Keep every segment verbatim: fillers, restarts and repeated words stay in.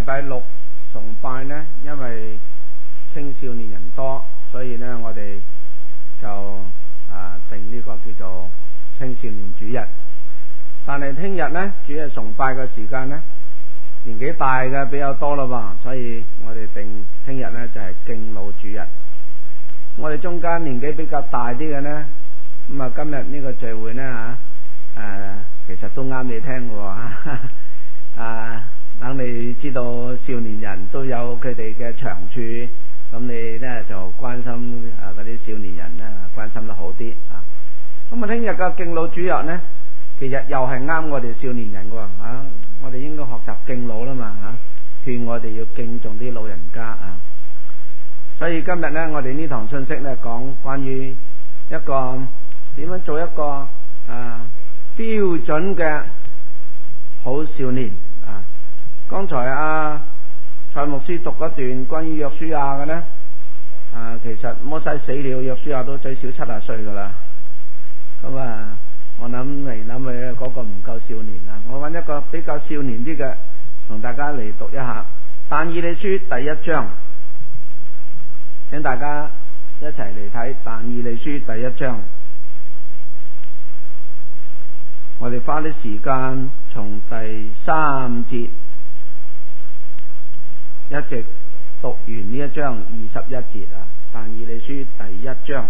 禮拜六崇拜呢，因為青少年人多，所以呢我哋就啊定呢個叫做青少年主日。但係聽日呢，主日崇拜嘅時間呢，年紀大嘅比較多啦喎，所以我哋定聽日呢就係敬老主日。我哋中間年紀比較大啲嘅呢，咁啊今日呢個聚會呢吓，誒、啊、其實都啱你聽嘅喎，啊等你知道少年人都有佢哋嘅長處，咁你呢就關心啊嗰啲少年人呢，關心得好啲啊。咁啊聽日嘅敬老主日呢，其實又係啱我哋少年人嘅喎，啊我哋應該學習敬老啦嘛吓，勸我哋要敬重啲老人家啊。所以今日呢，我哋呢堂信息呢，講關於一個點樣做一個啊標準嘅好少年啊。剛才阿蔡牧師讀嗰段關於約書亞嘅呢，啊其實摩西死了，約書亞都最少七十歲噶啦。咁啊，我諗嚟諗去嗰個唔夠少年啊，我揾一個比較少年啲嘅，同大家嚟讀一下但以理書第一章。請大家一齊嚟睇但以理書第一章，我哋花啲時間從第三節一直讀完呢一章二十一節啊。但以理書第一章，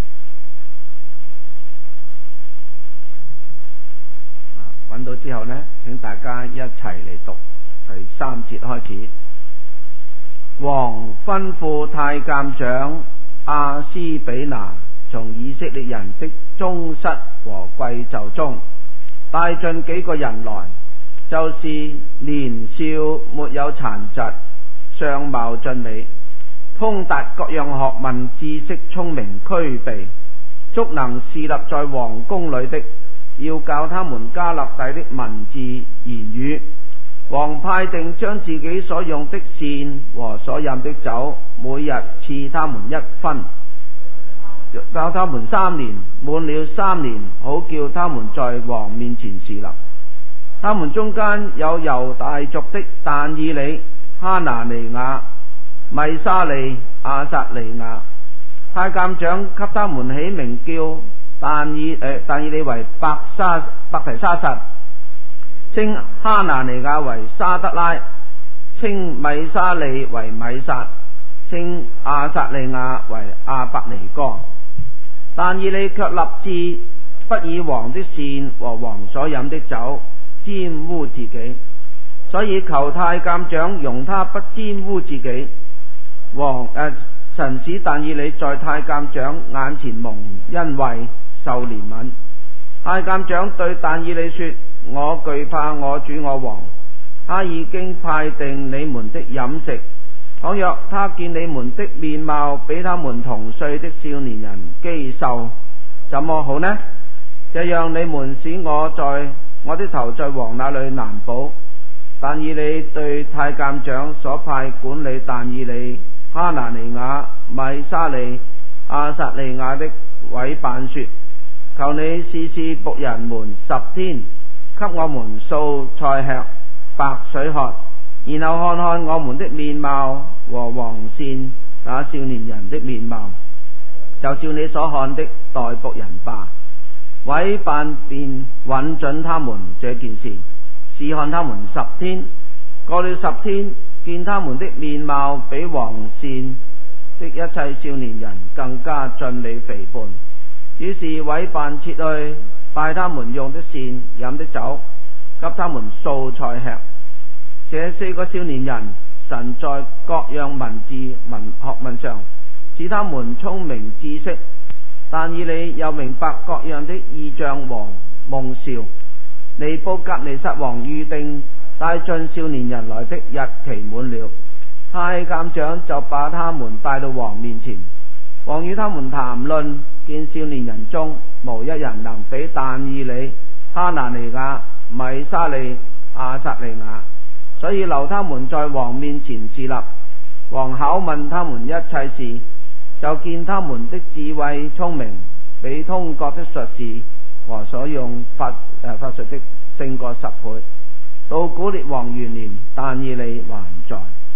揾到之後呢，請大家一齊嚟讀第三節開始。王吩咐太監長亞斯比拿從以色列人的宗室和貴冑中帶進幾個人來，就是年少沒有殘疾，相貌俊美，通達各樣學問，知識聰明，俱備，足能侍立在王宮裏的，要教他們迦勒底的文字言語。王派定將自己所用的膳和所飲的酒，每日賜他們一分，教他們三年，滿了三年，好叫他們在王面前侍立。他們中間有猶大族的但以理、哈拿尼雅、米沙利、亞撒利雅。太監長給他們起名叫但以誒但以理為伯沙伯提沙撒，稱哈拿尼雅為沙德拉，稱米沙利為米撒，稱亞撒利雅為亞伯尼哥。但以理卻立志不以王的膳和王所飲的酒沾污自己，所以求太監長容他不沾污自己。王誒、呃、神使但以理在太監長眼前蒙恩惠，受憐憫。太監長對但以理說：我懼怕我主我王，他已經派定你們的飲食。倘若他見你們的面貌比他們同歲的少年人肌瘦，怎麼好呢？這樣你們使我在我的頭在王那裏難保。但以理對太監長所派管理但以理、哈拿尼雅、米沙利、亞撒利雅的委辦說：求你試試僕人們十天，給我們素菜吃，白水喝，然後看看我們的面貌和王膳那少年人的面貌，就照你所看的待僕人吧。委辦便允准他們這件事，試看他們十天。過了十天，見他們的面貌比王膳的一切少年人更加俊美肥胖，於是委辦撤去，帶他們用的膳飲的酒，給他們素菜吃。這四個少年人，神在各樣文字文學問上使他們聰明知識，但以理又明白各樣的異象和夢兆。尼布甲尼撒王預定帶進少年人來的日期滿了，太監長就把他們帶到王面前。王與他們談論，見少年人中無一人能比但以理、哈拿尼雅、米沙利、亞撒利雅，所以留他們在王面前侍立。王考問他們一切事，就見他們的智慧聰明，比通國的術士和所用法誒法術的勝過十倍。 到古列王元年，但以理還在。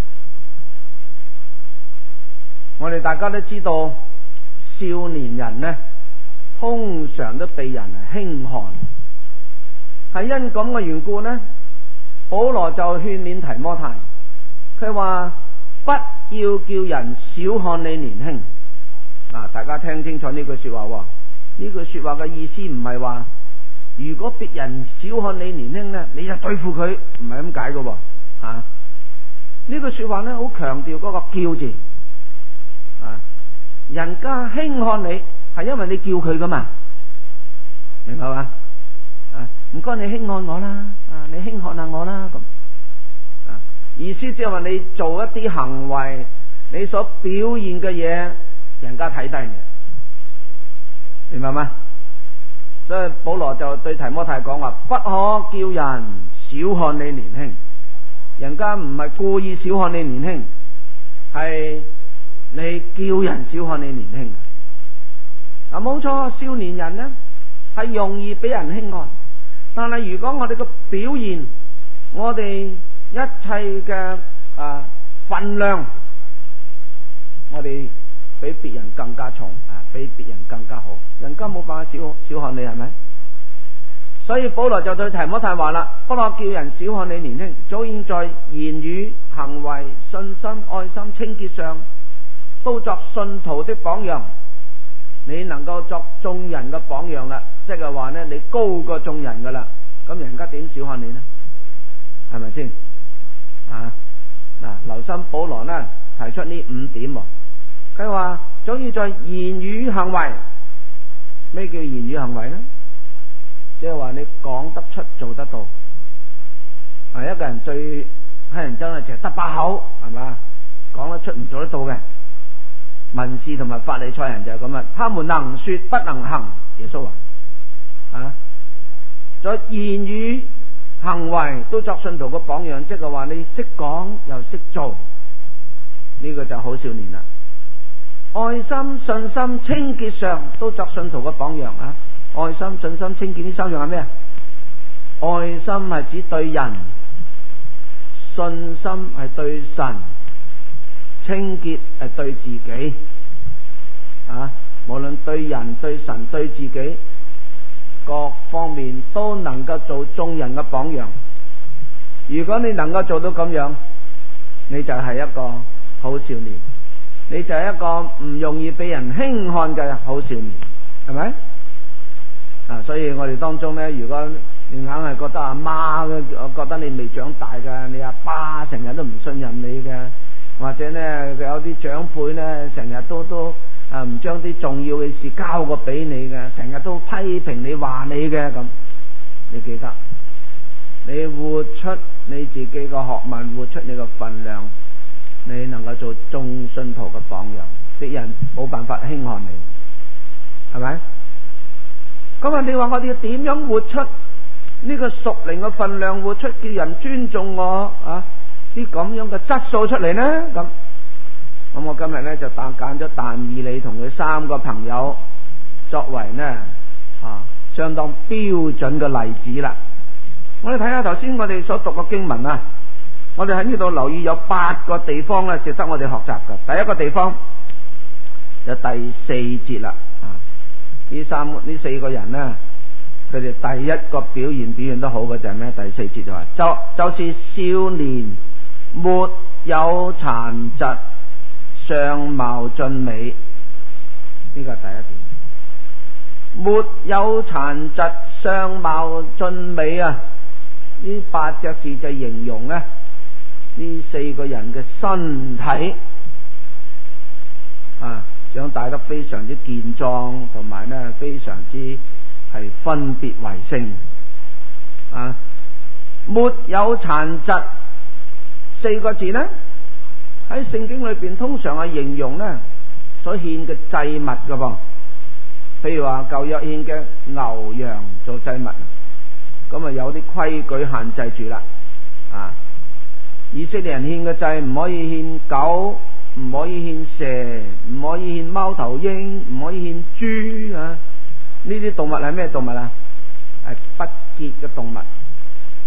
我哋大家都知道，少年人呢，通常都被人輕看，係因咁嘅緣故呢，保羅就勸勉提摩太，佢話不要叫人小看你年輕。嗱，大家聽清楚呢句說話，呢句說話嘅意思唔係話如果別人小看你年輕呢，你就對付佢，唔係咁解嘅。啊，呢句說話呢，好強調嗰個叫字。啊，人家輕看你係因為你叫佢噶嘛，明白嘛？啊，唔該你輕看我啦，啊，你輕看下我啦咁。啊，意思即係話你做一啲行為，你所表現嘅嘢，人家睇低你，明白嗎？所以保羅就對提摩太講話，不可叫人小看你年輕，人家唔係故意小看你年輕，係你叫人小看你年輕。嗱，冇錯，少年人呢係容易俾人輕看，但係如果我哋嘅表現，我哋一切嘅啊分量，我哋比別人更加重啊，比別人更加好，人家冇辦法小小看你，係咪？所以保羅就對提摩太話啦，不可叫人小看你年輕，早已在言語、行為、信心、愛心、清潔上都作信徒的榜樣。你能夠作眾人嘅榜樣啦，即係話呢，你高過眾人噶啦，咁人家點小看你呢？係咪先？啊，嗱，留心保羅呢提出呢五點，佢話總要在言語行為。咩叫言語行為呢？即係話你講得出做得到。啊，一個人最乞人憎咧就係得把口，係嘛？講得出唔做得到嘅。文士同埋法利賽人就係咁啊，他們能說不能行。耶穌話啊，在言語行為都作信徒嘅榜樣，即係話你識講又識做，呢個就好少年啦。愛心、信心、清潔上都作信徒嘅榜樣啊！愛心、信心、清潔呢三樣係咩啊？愛心係指對人，信心係對神，清潔係對自己啊！無論對人、對神、對自己各方面都能夠做眾人嘅榜樣。如果你能夠做到咁樣，你就係一個好少年，你就係一個唔容易俾人輕看嘅好少年，係咪？啊，所以我哋當中呢，如果你硬係覺得阿媽，我覺得你未長大嘅，你阿爸成日都唔信任你嘅，或者呢有啲長輩呢成日都都啊唔將啲重要嘅事交過俾你嘅，成日都批評你話你嘅咁，你記得你活出你自己嘅學問，活出你嘅分量，你能夠做眾信徒嘅榜樣，別人冇辦法輕看你，係咪？咁啊，你話我哋要點樣活出呢個屬靈嘅分量，活出叫人尊重我啊啲咁樣嘅質素出嚟呢？咁咁我今日呢就揀揀咗但以理同佢三個朋友作為呢啊相當標準嘅例子啦。我哋睇下頭先我哋所讀嘅經文啊，我哋喺呢度留意有八個地方咧值得我哋學習嘅。第一個地方有第四節啦，啊呢三呢四個人呢，佢哋第一個表現表現得好嘅就係咩？第四節就話就就是少年，沒有殘疾，相貌俊美，呢個係第一點。沒有殘疾，相貌俊美啊！呢八隻字就形容咧呢四個人嘅身體啊，長大得非常之健壯，同埋呢非常之係分別為聖啊！沒有殘疾四個字呢，喺聖經裏邊通常係形容呢所獻嘅祭物噶噃，譬如話舊約獻嘅牛羊做祭物。咁啊有啲規矩限制住啦，啊！以色列人獻嘅祭唔可以獻狗，唔可以獻蛇，唔可以獻貓頭鷹，唔可以獻豬啊！呢啲動物係咩動物啊？係不潔嘅動物。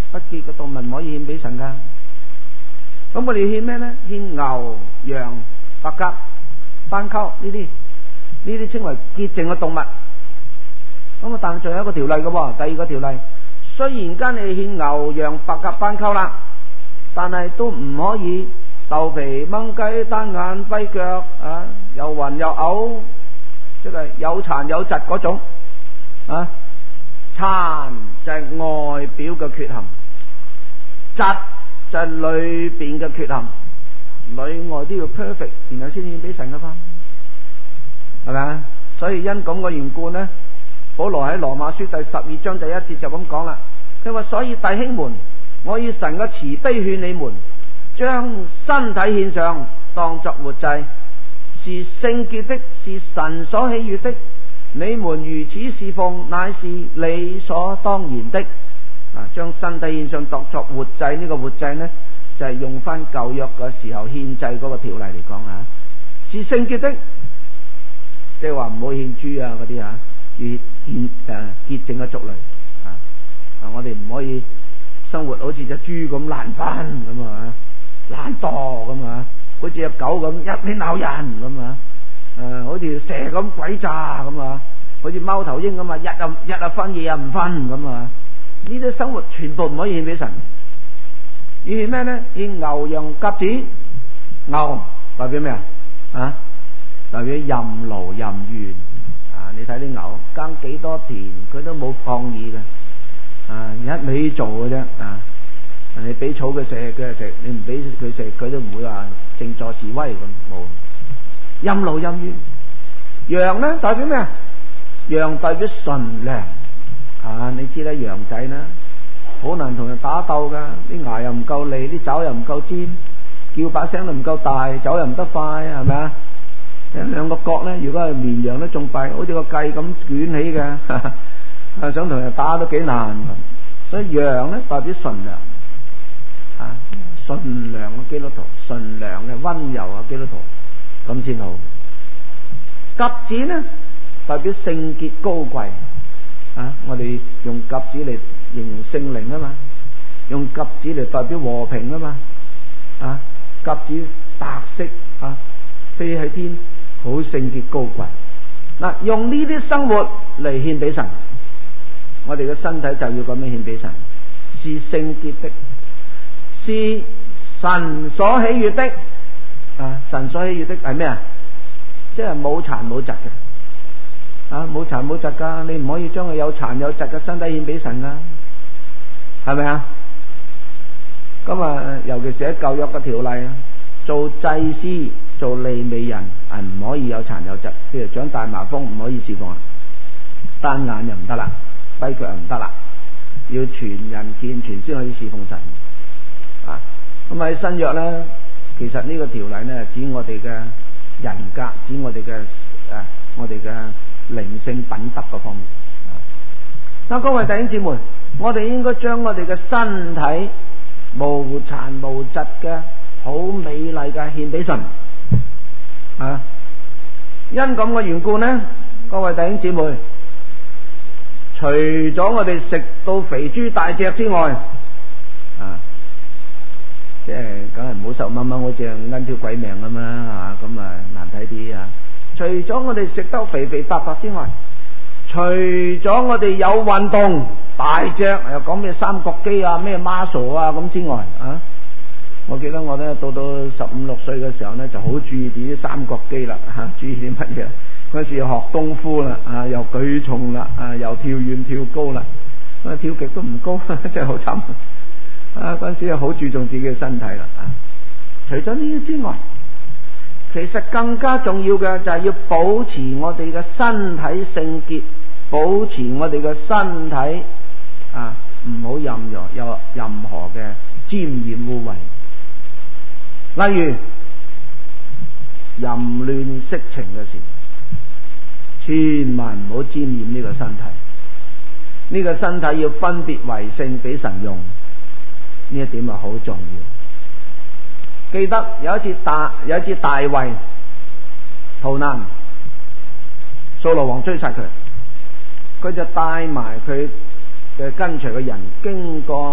不潔嘅動物唔可以獻俾神噶。咁我哋獻咩呢？獻牛、羊、白鴿、斑鳩呢啲，呢啲稱為潔淨嘅動物。咁啊，但係仲有一個條例嘅喎，第二個條例，雖然間你獻牛、羊、白鴿、斑鳩啦，但係都唔可以豆皮、掹雞、單眼、跛腳啊，又暈又嘔，即係有殘有疾嗰種啊。殘就係外表嘅缺陷，疾就係裏邊嘅缺陷，裏外都要 perfect， 然後先至俾神嘅翻，係咪啊？所以因咁嘅緣故呢，保羅喺羅馬書第十二章第一節就咁講啦。佢話：所以弟兄們，我以神嘅慈悲勸你們，將身體獻上，當作活祭，是聖潔的，是神所喜悅的。你們如此侍奉，乃是理所當然的。啊，將身體獻上當作活祭，呢、這個活祭呢，就係、是、用翻舊約嘅時候獻祭嗰個條例嚟講啊，是聖潔的，即係話唔好獻豬啊嗰啲啊，要獻誒潔淨嘅族類啊。啊，我哋唔可以生活好似隻豬咁爛翻咁啊，懶惰咁啊，好似隻狗咁一味咬人咁啊。誒、呃，好似蛇咁鬼詐咁啊，好似貓頭鷹咁啊，日啊日啊瞓，夜啊唔瞓咁啊，呢啲生活全部唔可以獻俾神。要獻咩呢？獻牛羊鴿子。牛代表咩啊？啊，代表任勞任怨啊！你睇啲牛耕幾多田，佢都冇抗議嘅，啊，一味做嘅啫啊！你俾草佢食，佢就食；你唔俾佢食，佢都唔會話靜坐示威咁，冇。任勞任怨。羊呢代表咩啊？羊代表純良啊！你知啦，羊仔呢好難同人打鬥噶，啲牙又唔夠利，啲爪又唔夠尖，叫把聲都唔夠大，走又唔得快，係咪啊？兩個角呢，如果係綿羊咧仲弊，好似個計咁捲起嘅，啊想同人打都幾難。所以羊呢代表純良啊，純良嘅基督徒，純良嘅溫柔嘅基督徒。咁先好。鴿子呢代表聖潔高貴啊！我哋用鴿子嚟形容聖靈啊嘛，用鴿子嚟代表和平啊嘛。啊，鴿子白色啊，飛喺天，好聖潔高貴。嗱、啊，用呢啲生活嚟獻俾神，我哋嘅身體就要咁樣獻俾神，是聖潔的，是神所喜悅的。啊！神所喜悅的係咩啊？即係冇殘冇疾嘅，啊冇殘冇疾噶，你唔可以將佢有殘有疾嘅身體獻俾神噶，係咪啊？咁啊，尤其是喺舊約嘅條例啊，做祭司、做利未人係唔可以有殘有疾，譬如長大麻風唔可以侍奉啊，單眼又唔得啦，跛腳又唔得啦，要全人健全先可以侍奉神啊。咁喺新約咧。其實呢個條例呢，指我哋嘅人格，指我哋嘅誒，我哋嘅靈性品德嗰方面。嗱，各位弟兄姊妹，我哋應該將我哋嘅身體無殘無疾嘅好美麗嘅獻俾神啊！因咁嘅緣故呢，各位弟兄姊妹，除咗我哋食到肥豬大隻之外，啊。即係梗係唔好瘦掹掹，好似奀條鬼命咁啦嚇，咁啊難睇啲啊！除咗我哋食得肥肥白白之外，除咗我哋有運動大隻，又講咩三角肌啊、咩 muscle 啊咁之外啊，我記得我咧到到十五六歲嘅時候咧，就好注意啲三角肌啦嚇，注意啲乜嘢？嗰時學功夫啦啊，又舉重啦啊，又跳遠跳高啦，咁啊跳極都唔高，真係好慘。啊！嗰陣時好注重自己嘅身體啦啊！除咗呢啲之外，其實更加重要嘅就係要保持我哋嘅身體聖潔，保持我哋嘅身體啊，唔好任何有任何嘅沾染污穢。例如淫亂色情嘅事，千萬唔好沾染呢個身體。呢個身體要分別為聖俾神用。呢一點啊好重要。記得有一次大有一次大衛逃難，掃羅王追殺佢，佢就帶埋佢嘅跟隨嘅人經過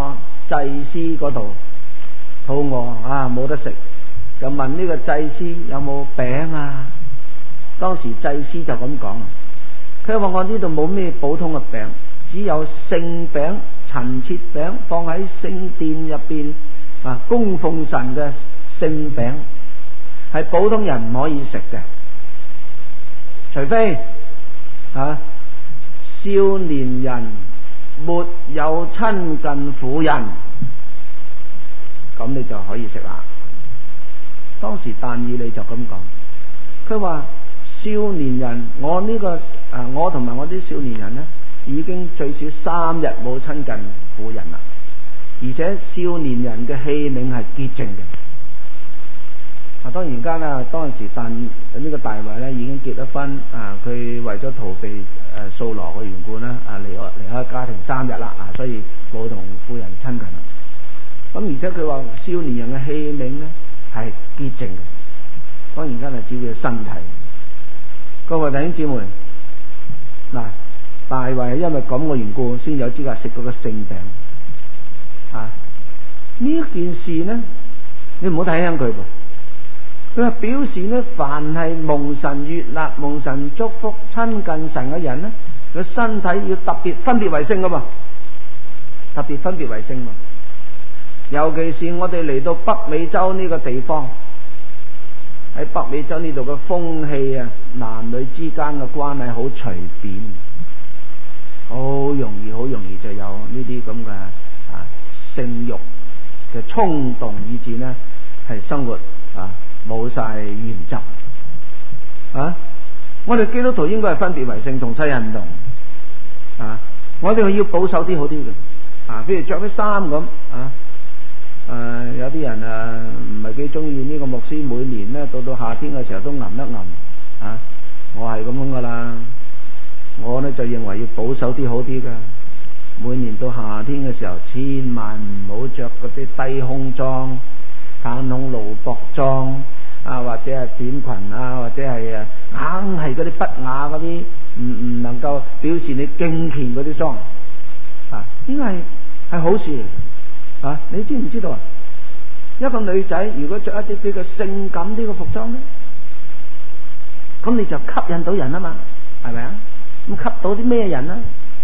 祭司嗰度肚餓啊，冇得食，就問呢個祭司有冇餅啊？當時祭司就咁講，佢話我呢度冇咩普通嘅餅，只有聖餅、陳設餅，放喺聖殿入邊啊供奉神嘅聖餅，係普通人唔可以食嘅，除非啊少年人沒有親近婦人，咁你就可以食啦。當時但以理就咁講，佢話少年人，我呢、這個啊，我同埋我啲少年人呢，已經最少三日冇親近婦人啦，而且少年人嘅器皿係潔淨嘅。啊，當然間啦，當時但呢、這個大衛呢已經結咗婚，啊，佢為咗逃避誒掃羅嘅緣故呢，啊離開離開家庭三日啦，啊，所以冇同婦人親近啦。咁而且佢話少年人嘅器皿呢係潔淨嘅，當然間係指佢身體。各位弟兄姊妹，嗱，大衛係因為咁嘅緣故，先有資格食嗰個聖餅。啊，呢件事呢，你唔好睇輕佢噃。佢話表示呢，凡係蒙神悅納、蒙神祝福、親近神嘅人呢，佢身體要特別分別為聖噶嘛，特別分別為聖嘛。尤其是我哋嚟到北美洲呢個地方。喺北美洲呢度嘅風氣啊，男女之間嘅關係好隨便，好容易好容易就有呢啲咁嘅啊性慾嘅衝動，以至呢係生活啊冇晒原則啊！我哋基督徒應該係分別為聖，同西人唔同啊！我哋要保守啲好啲嘅啊，譬如着啲衫咁啊。誒、呃，有啲人啊唔係幾中意呢個牧師，每年呢到到夏天嘅時候都揞一揞啊！我係咁樣噶啦，我呢就認為要保守啲好啲噶。每年到夏天嘅時候，千萬唔好着嗰啲低胸裝、袒胸露膊裝啊，或者係短裙啊，或者係啊硬係嗰啲不雅嗰啲，唔唔能夠表示你敬虔嗰啲裝啊，應該係係好事嚟。啊！你知唔知道啊？一個女仔如果着一啲比較性感啲嘅服裝咧，咁你就吸引到人啊嘛，係咪啊？咁吸到啲咩人啊？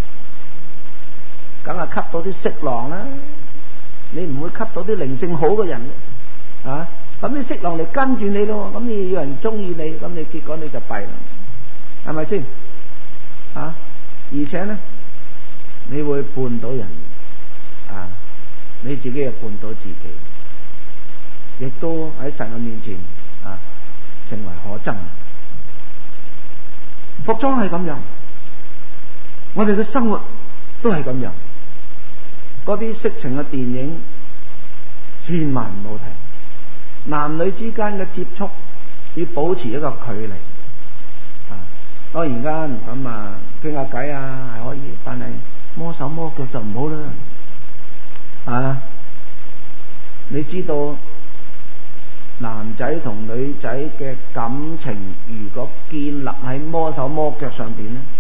梗係吸到啲色狼啦！你唔會吸到啲靈性好嘅人啊？咁啲色狼嚟跟住你咯，咁你有人中意你，咁你結果你就弊啦，係咪先？啊！而且咧，你會絆到人啊！你自己又絆到自己，亦都喺神嘅面前啊，成為可憎。服裝係咁樣，我哋嘅生活都係咁樣。嗰啲色情嘅電影，千萬唔好睇。男女之間嘅接觸要保持一個距離。啊，當然間咁啊，傾下偈啊係可以，但係摸手摸腳就唔好啦。啊！你知道男仔同女仔嘅感情，如果建立喺摸手摸腳上邊呢，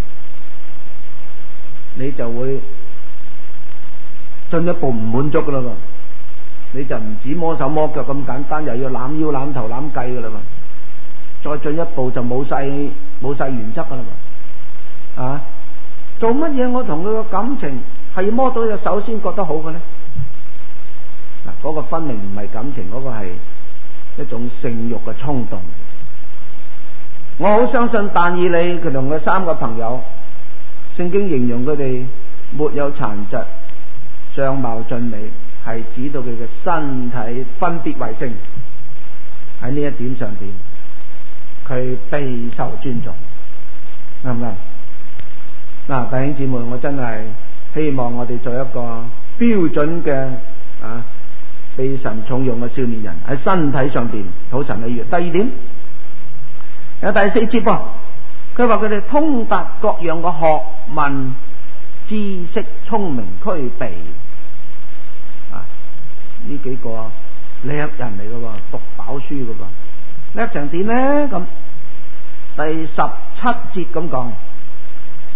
你就會進一步唔滿足噶啦，你就唔止摸手摸腳咁簡單，又要攬腰攬頭攬計噶啦，再進一步就冇晒冇晒原則噶啦。啊！做乜嘢我同佢嘅感情係要摸到隻手先覺得好嘅呢？嗱，嗰個分明唔係感情，嗰個係一種性慾嘅衝動。我好相信但以理佢同佢三個朋友，聖經形容佢哋沒有殘疾，相貌俊美，係指到佢嘅身體分別為聖。喺呢一點上邊，佢備受尊重，啱唔啱？嗱，弟兄姊妹，我真係希望我哋做一個標準嘅啊被神重用嘅少年人，喺身體上邊討神喜悅。第二點有第四節噃，佢話佢哋通達各樣嘅學問、知識、聰明、俱備啊！呢幾個叻人嚟嘅喎，讀飽書嘅噃，叻成點呢？咁第十七節咁講，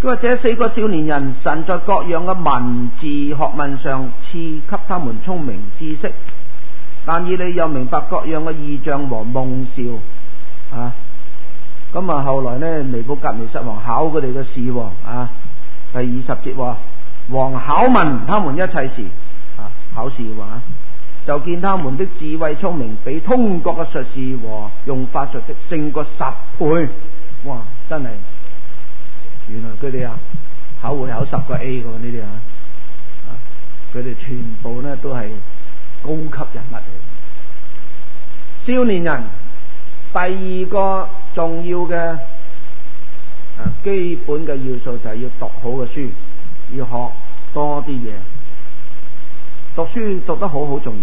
佢話這四個少年人，神在各樣嘅文字學問上賜給他們聰明知識，但以理又明白各樣嘅異象和夢兆啊。咁啊，後來呢，尼布甲尼撒王考佢哋嘅試啊，第二十節話，王考問他們一切事啊，考試話，就見他們的智慧聰明比通國嘅術士和用法術的勝過十倍。哇，真係，原來佢哋啊考會考十個 A 嘅呢啲啊，佢哋全部呢都係高級人物嚟。少年人第二個重要嘅啊基本嘅要素就係要讀好嘅書，要學多啲嘢。讀書讀得好好重要。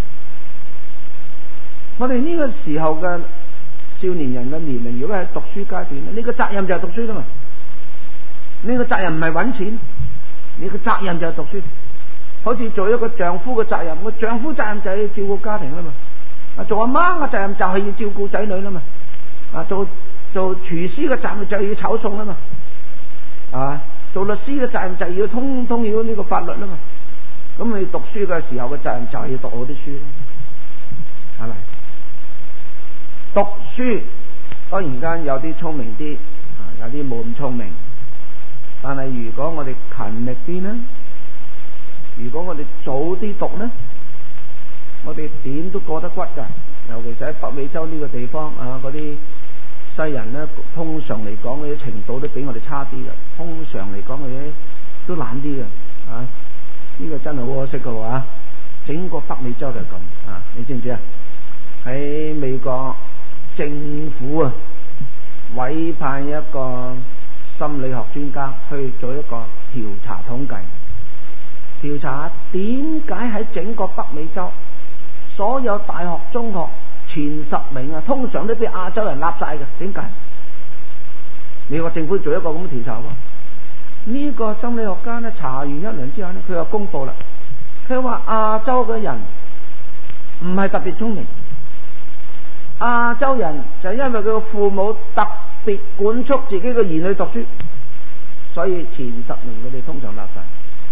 我哋呢個時候嘅少年人嘅年齡，如果係讀書階段咧，呢個責任就係讀書啦嘛。呢個責任唔係揾錢，呢個責任就係讀書。好似做一個丈夫嘅責任，個丈夫責任就係要照顧家庭啦嘛。啊，做阿媽嘅責任就係要照顧仔女啦嘛。啊，做做廚師嘅責任就係要炒餸啦嘛。啊，做律師嘅責任就係要通通曉呢個法律啦嘛。咁你讀書嘅時候嘅責任就係要讀好啲書咯，係咪？讀書當然間有啲聰明啲，啊，有啲冇咁聰明。但係如果我哋勤力啲呢，如果我哋早啲讀呢，我哋點都過得骨噶。尤其是喺北美洲呢個地方啊，嗰啲西人呢，通常嚟講嗰啲程度都比我哋差啲嘅。通常嚟講嗰啲都懶啲嘅，啊，呢個真係好可惜嘅話，整個北美洲就係咁啊！你知唔知啊？喺美國政府啊，委派一個心理學專家去做一個調查統計，調查點解喺整個北美洲所有大學中學前十名啊，通常都俾亞洲人立晒嘅，點解？美國政府做一個咁嘅調查喎，呢個心理學家呢，查完一輪之後呢，佢又公布啦，佢話亞洲嘅人唔係特別聰明，亞洲人就係因為佢個父母特別管束自己嘅兒女讀書，所以前十名佢哋通常立晒。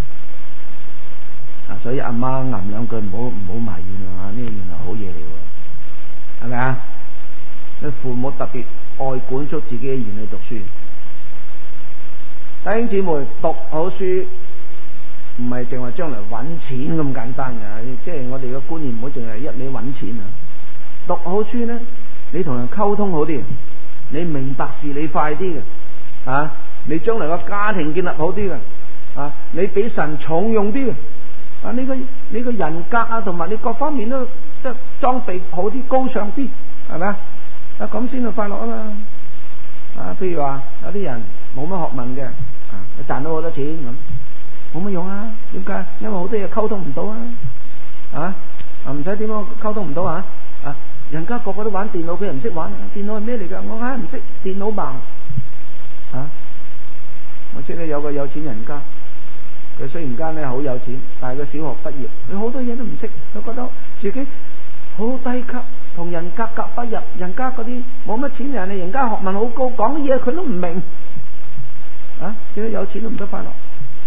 啊，所以阿媽吟兩句，唔好唔好埋怨啊！呢個原來好嘢嚟喎，係咪啊？佢父母特別愛管束自己嘅兒女讀書。弟兄姊妹，讀好書唔係淨係將來揾錢咁簡單嘅，即係我哋嘅觀念唔好淨係一味揾錢啊！讀好書呢，你同人溝通好啲，你明白事理快啲嘅，啊，你將來個家庭建立好啲嘅，啊，你俾神重用啲嘅。啊！你個你個人格啊，同埋你各方面都即係裝備好啲、高尚啲，係咪啊？啊咁先至快樂啊嘛！啊，譬如話有啲人冇乜學問嘅，啊，佢賺到好多錢咁，冇乜用啊？點解？因為好多嘢溝通唔到啊！啊啊，唔使點樣溝通唔到啊！啊，人家個個都玩電腦，佢又唔識玩，電腦係咩嚟㗎？我硬係唔識，電腦盲啊！我識咧有個有錢人家。佢雖然間咧好有錢，但係佢小學畢業，佢好多嘢都唔識，佢覺得自己好低級，同人格格不入。人家嗰啲冇乜錢人，人家學問好高，講嘢佢都唔明。啊，點解有錢都唔得快樂？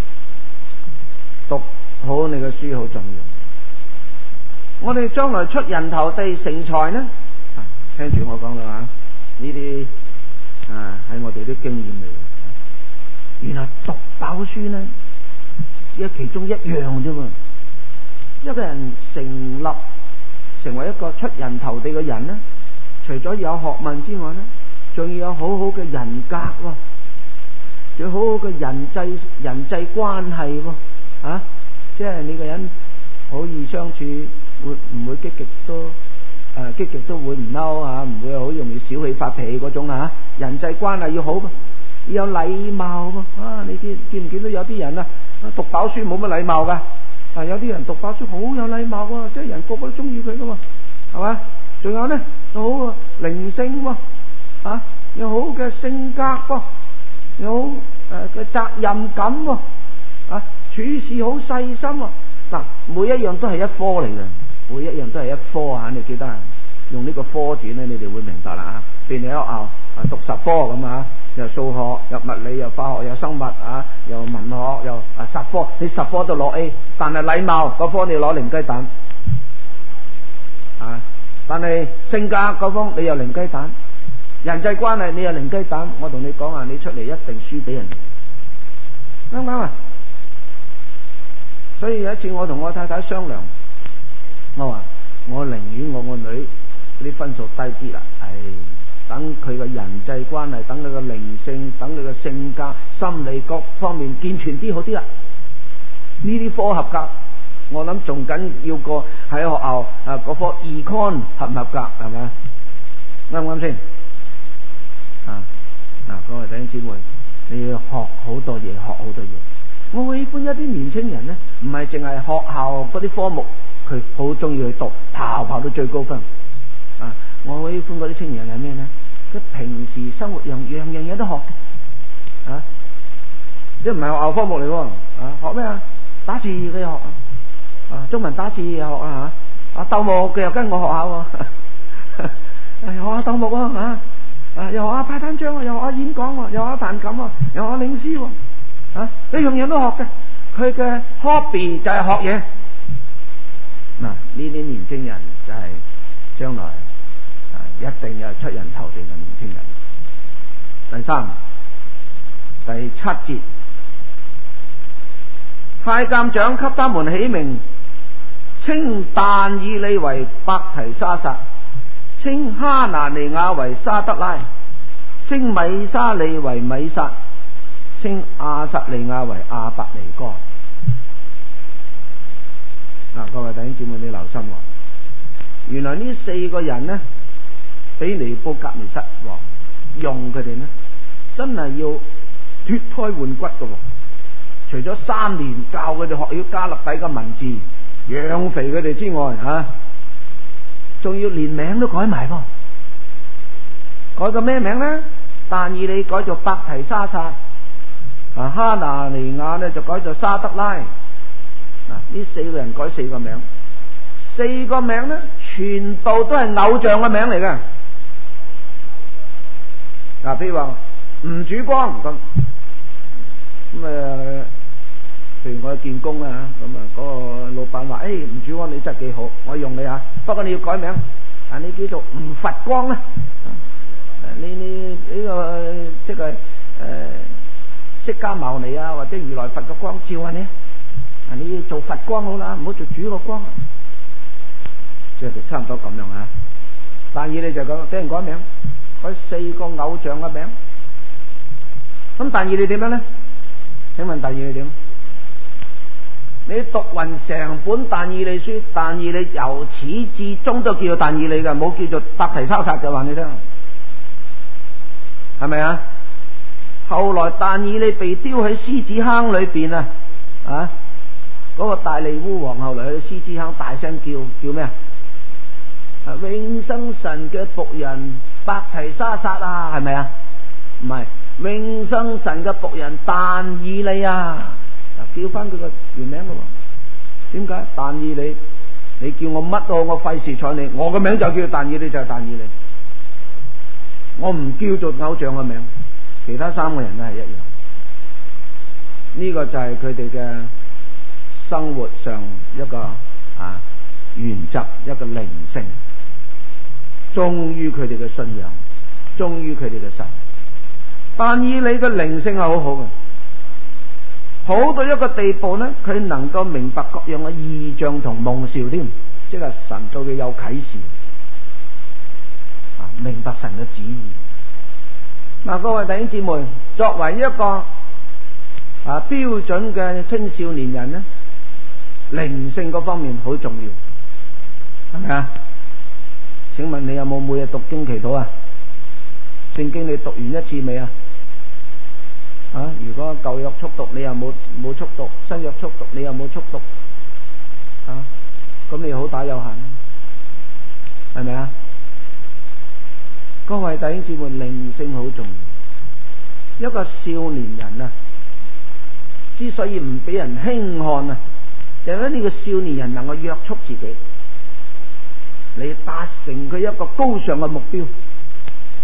讀好你嘅書好重要。我哋將來出人頭地成才呢？啊、聽住我講啦吓，呢啲啊係我哋啲經驗嚟嘅。原來讀飽書呢？只係其中一樣啫嘛。一個人成立成為一個出人頭地嘅人呢，除咗有學問之外呢，仲要有好好嘅人格喎，仲要好好嘅人際人際關係喎，啊，即係你個人好易相處，會唔會激極都誒激極都會唔嬲啊，唔會好容易小氣發脾氣嗰種啊，人際關係要好噃，要有禮貌喎，啊，你見見唔見到有啲人啊？讀飽書冇乜禮貌噶，啊有啲人讀飽書好有禮貌喎，即係人個個都中意佢噶嘛，係嘛？仲有呢，好靈性喎，啊有好嘅性格喎，有好誒嘅責任感喎，啊處事好細心喎，嗱每一樣都係一科嚟嘅，每一樣都係一科啊！你記得啊，用呢個科字呢，你哋會明白啦啊！便利學校啊讀十科咁啊， 又數學，又物理，又化學，又生物啊，又文學，又啊十科，你十科都攞 A， 但係禮貌嗰科你攞零雞蛋啊，但係性格嗰科你又零雞蛋，人際關係你又零雞蛋，我同你講啊，你出嚟一定輸俾人，啱唔啱啊？所以有一次我同我太太商量，我話我寧願我個女啲分數低啲啦，唉。等佢嘅人際關係，等佢嘅靈性，等佢嘅性格、心理各方面健全啲好啲啦。呢啲科合格，我諗仲緊要過喺學校啊嗰科 Econ 合唔合格，係咪？啱唔啱先？啊嗱，各位弟兄姊妹，你要學好多嘢，學好多嘢。我喜歡一啲年青人咧，唔係淨係學校嗰啲科目，佢好中意去讀，跑跑到最高分啊！我喜歡嗰啲青年人係咩咧？佢平時生活樣樣樣嘢都學嘅，啊，即係唔係學校科目嚟喎，啊，學咩啊？打字佢又學啊，啊，中文打字又學啊，吓，啊，鬥木佢又跟我學下喎，學下鬥木啊，啊，又學下派單張啊，又學下演講喎，又學下彈琴啊，又學下領詩喎，啊，呢樣嘢都學嘅，佢嘅 hobby 就係學嘢。嗱，呢啲年青人就係將來。一定有出人頭地嘅年輕人。第三、第七節，太監長給他們起名，稱但以理為伯提沙撒，稱哈拿尼亞為沙得拉，稱米沙利為米撒，稱亞實利亞為亞伯尼哥。嗱，各位弟兄姊妹，你留心喎，原來呢四個人呢，俾尼布甲尼撒王用佢哋呢，真係要脫胎換骨嘅。除咗三年教佢哋學要加勒底嘅文字，養肥佢哋之外，吓仲要連名都改埋噃。改個咩名呢？但以理改做伯提沙撒，啊哈拿尼亞呢就改做沙得拉。嗱，呢四個人改四個名，四個名呢全部都係偶像嘅名嚟嘅。嗱，譬如話吳主光咁，咁啊，譬如我去見工啦，咁啊嗰個老闆話：，誒，吳主光你真係幾好，我用你啊，不過你要改名，啊你叫做吳佛光啦，你你呢個即係誒釋迦牟尼啊，或者如來佛嘅光照下你，啊你要做佛光好啦，唔好做主個光，即係差唔多咁樣啊。但以理就咁俾人改名。嗰四個偶像嘅名，咁但以理點樣咧？請問但以理點？你讀匀成本但以理書，但以理由始至終都叫做但以理嘅，冇叫做伯提沙撒就話你聽，係咪啊？後來但以理被丟喺獅子坑裏邊啊，啊，嗰、那個大利烏王後來去獅子坑大聲叫叫咩啊？永生神嘅僕人伯提沙撒啊，係咪啊？唔係，永生神嘅僕人但以理啊，嗱，叫翻佢個原名咯。點解？但以理，你叫我乜都好，我費事睬你，我個名就叫但以理，就係但以理，我唔叫做偶像嘅名。其他三個人都係一樣。呢、這個就係佢哋嘅生活上一個啊原則，一個靈性。忠於佢哋嘅信仰，忠於佢哋嘅神。但以理嘅靈性係好好嘅，好到一個地步呢，佢能夠明白各樣嘅異象同夢兆添，即係神對佢有啟示，啊，明白神嘅旨意。嗱，各位弟兄姊妹，作為一個啊標準嘅青少年人呢，靈性嗰方面好重要，係咪啊？請問你有冇每日讀經祈禱啊？聖經你讀完一次未啊？啊，如果舊約速讀你又冇冇速讀，新約速讀你又冇速讀，啊，咁你好打有限，係咪啊？各位弟兄姊妹，靈性好重要。一個少年人啊，之所以唔俾人輕看啊，就係呢個少年人能夠約束自己，嚟達成佢一個高尚嘅目標，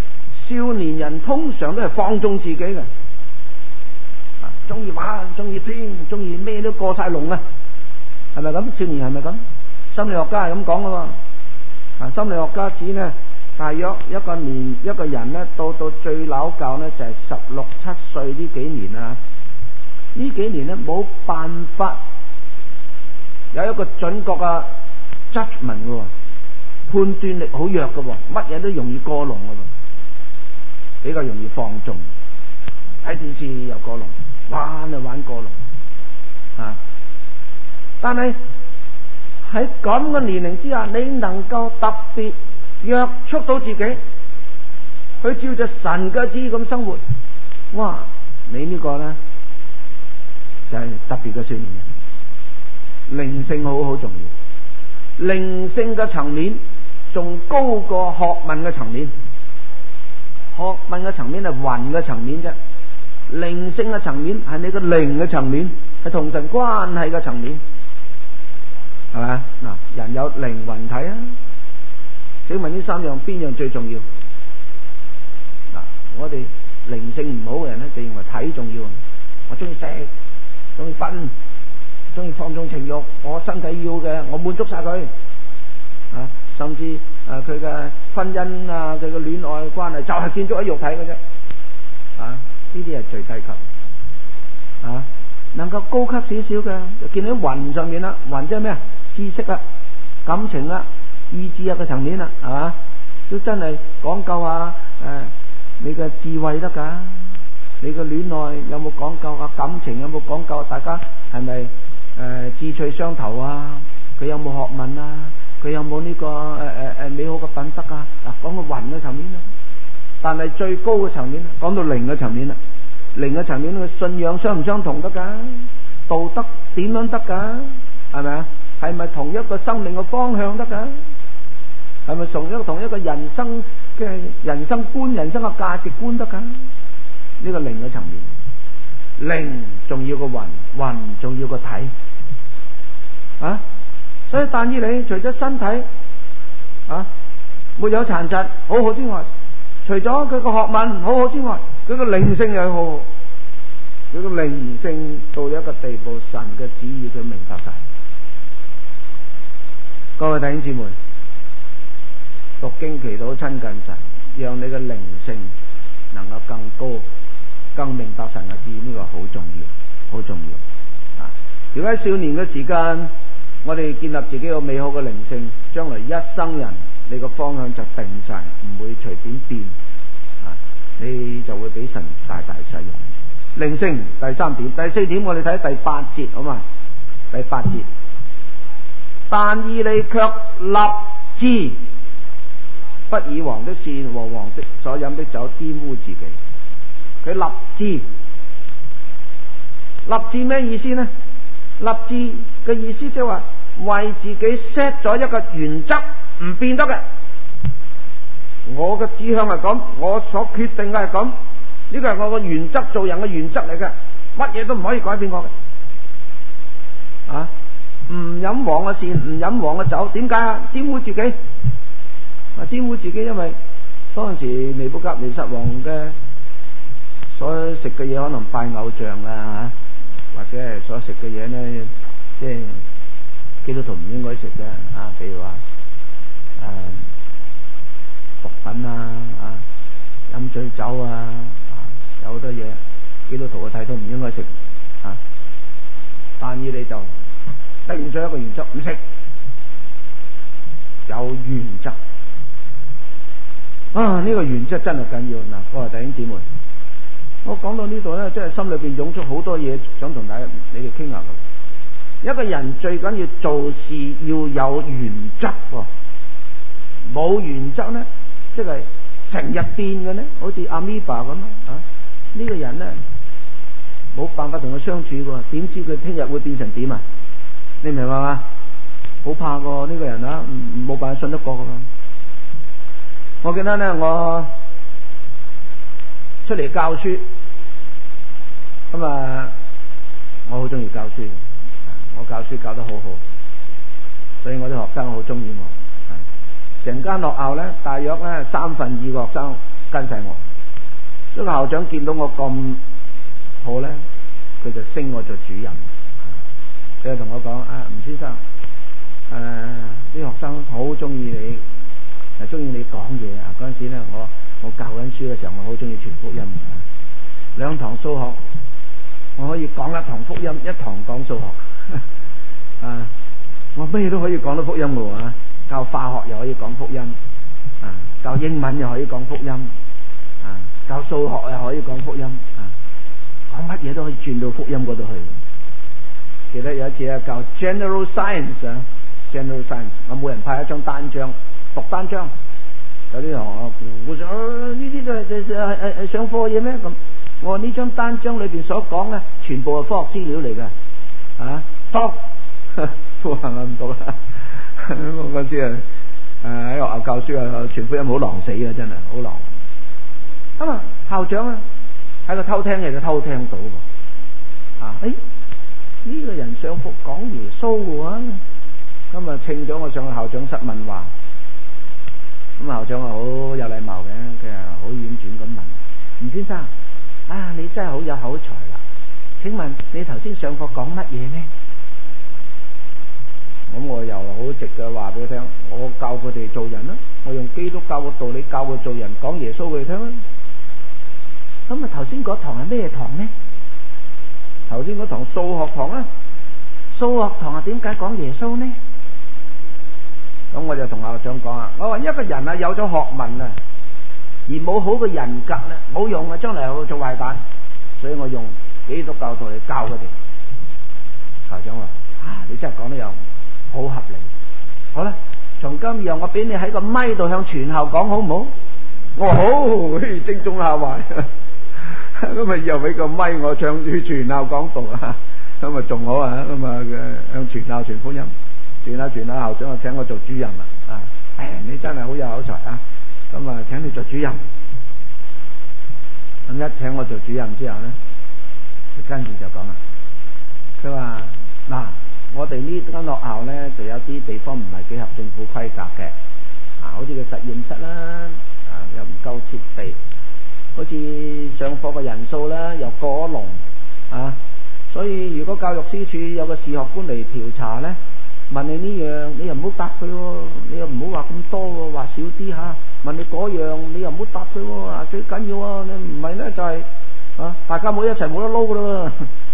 少年人通常都係放縱自己嘅，啊，中意玩，中意癲，中意咩都過晒龍啊，係咪咁？少年人係咪咁？心理學家係咁講噶嘛？啊，心理學家指呢，大約一個年一個人呢，到到最老教呢，就係十六七歲呢幾年啊，呢幾年呢，冇辦法有一個準確嘅 judgment 嘅，判斷力好弱嘅，乜嘢都容易過龍嘅，比較容易放縱，睇電視又過龍，玩就玩過龍啊！但係喺咁嘅年齡之下，你能夠特別約束到自己，去照着神嘅旨意咁生活，哇！你呢個呢，就係、是、特別嘅少年人，靈性好好重要，靈性嘅層面仲高過學問嘅層面，學問嘅層面係魂嘅層面啫，靈性嘅層面係你個靈嘅層面，係同神關係嘅層面。係咪？嗱，人有靈魂體啊，請問呢三樣邊樣最重要？嗱，我哋靈性唔好嘅人咧，就認為體重要。我中意食，中意瞓，中意放縱情慾，我身體要嘅，我滿足晒佢啊！甚至誒佢嘅婚姻啊，佢嘅戀愛關係就係建築喺肉體嘅啫。啊，呢啲係最低級啊！能夠高級少少嘅，就見喺魂上面啦。魂即係咩啊？知識啊、感情啊、意志啊嘅層面啊，係嘛？都真係講究啊！誒、呃，你嘅智慧得噶，你嘅戀愛有冇講究啊？感情有冇講究？大家係咪誒志趣相投啊？佢有冇學問啊？佢有冇呢、這個誒誒誒美好嘅品德啊？嗱，講個魂嘅層面啦。但係最高嘅層面，講到靈嘅層面啦。靈嘅層面，佢信仰相唔相同得噶？道德點樣得噶？係咪啊？係咪同一個生命嘅方向得噶？係咪同一個同一個人生嘅人生觀、人生嘅價值觀得噶？呢個靈嘅層面，靈仲要個魂，魂仲要個體啊！所以但以理除咗身體啊沒有殘疾好好之外，除咗佢個學問好好之外，佢個靈性又好好，佢個靈性到咗一個地步，神嘅旨意佢明白晒。各位弟兄姊妹，讀經祈禱親近神，讓你嘅靈性能夠更高、更明白神嘅旨意，呢個好重要，好重要啊！如果喺少年嘅時間，我哋建立自己個美好嘅靈性，將來一生人你個方向就定晒，唔會隨便變啊！你就會俾神大大使用。靈性第三點，第四點我哋睇第八節好嘛？第八節，但以理卻立志不以王的膳和王的所飲的酒玷污自己。佢立志，立志咩意思呢？立志嘅意思即係話為自己 set 咗一個原則，唔變得嘅。我嘅志向係咁，我所決定嘅係咁，呢個係我嘅原則，做人嘅原則嚟嘅，乜嘢都唔可以改變我嘅。啊，唔飲王嘅膳，唔飲王嘅酒，點解啊？玷污自己，啊玷污自己，因為當時尼布甲尼撒王嘅所食嘅嘢可能拜偶像啊，或者係所食嘅嘢呢，即係基督徒唔應該食嘅啊，譬如話誒毒品啊，啊飲醉酒啊，啊有好多嘢基督徒嘅睇都唔應該食啊。但以理就定咗一個原則，唔食，有原則啊！呢、這個原則真係緊要嗱，各位弟兄姊妹，我講到呢度咧，即係心裏邊湧出好多嘢，想同大家你哋傾下。一個人最緊要做事要有原則，冇原則咧，即係成日變嘅咧，好似阿咪巴咁啊！呢、這個人咧冇辦法同佢相處嘅，點知佢聽日會變成點啊？你明白嘛？好怕個呢、這個人啊，冇辦法信得過噶嘛。我記得咧，我出嚟教書，咁啊，我好中意教書，我教書教得好好，所以我啲學生好中意我。成間學校咧，大約咧三分二個學生跟晒我。所以校長見到我咁好咧，佢就升我做主任。佢就同我講：啊，吳先生，誒、啊、啲學生好中意你，係中意你講嘢啊！嗰陣時咧，我我教緊書嘅時候，我好中意傳福音。兩堂數學，我可以講一堂福音，一堂講數學。啊，我咩都可以講到福音嘅喎。教化學又可以講福音，啊，教英文又可以講福音，啊，教數學又可以講福音，啊，講乜嘢都可以轉到福音嗰度去。記得有一次啊，教 General Science 啊 ，General Science， 我每人派一張單張，讀單張。有啲同學我想呢啲都係係係係上課嘢咩？咁我話呢張單張裏邊所講嘅全部係科學資料嚟㗎，啊，讀，我話我唔讀啦。我嗰時啊，誒喺學校教書啊，傳福音好狼死啊，真係好狼。咁啊，校長啊喺個偷聽嘅就偷聽到喎，啊，誒呢個人上課講耶穌嘅喎，咁啊稱咗我上去校長室問話。咁校長啊好有禮貌嘅，佢啊好婉轉咁問：吳先生，啊你真係好有口才啦！請問你頭先上課講乜嘢呢？咁我又好直嘅話俾佢聽，我教佢哋做人啦，我用基督教嘅道理教佢做人，講耶穌俾佢聽啦。咁啊頭先嗰堂係咩堂呢？頭先嗰堂數學堂啊，數學堂啊點解講耶穌呢？咁我就同校長講啊，我話一個人啊有咗學問啊，而冇好嘅人格咧，冇用啊，將來又做壞蛋，所以我用基督教道理教佢哋。校長話：啊，你真係講得有好合理。好啦，從今以後我俾你喺個咪度向全校講好唔好？我話好，正中下懷。咁啊以後俾個咪我唱去全校講道啊，咁啊仲好啊，咁啊向全校傳福音。傳下傳下，校長啊請我做主任啦，啊，誒你真係好有口才啊，咁啊請你做主任。咁一請我做主任之後咧，佢跟住就講啦，佢話嗱，我哋呢間學校咧就有啲地方唔係幾合政府規格嘅，啊，好似個實驗室啦，啊又唔夠設備，好似上課嘅人數啦又過龍，啊，所以如果教育司署有個視學官嚟調查咧，問你呢樣，你又唔好答佢喎，你又唔好話咁多喎，話少啲吓。問你嗰樣，你又唔好答佢喎。啊，最緊要啊，你唔係咧就係、是、啊，大家冇一齊冇得撈噶咯。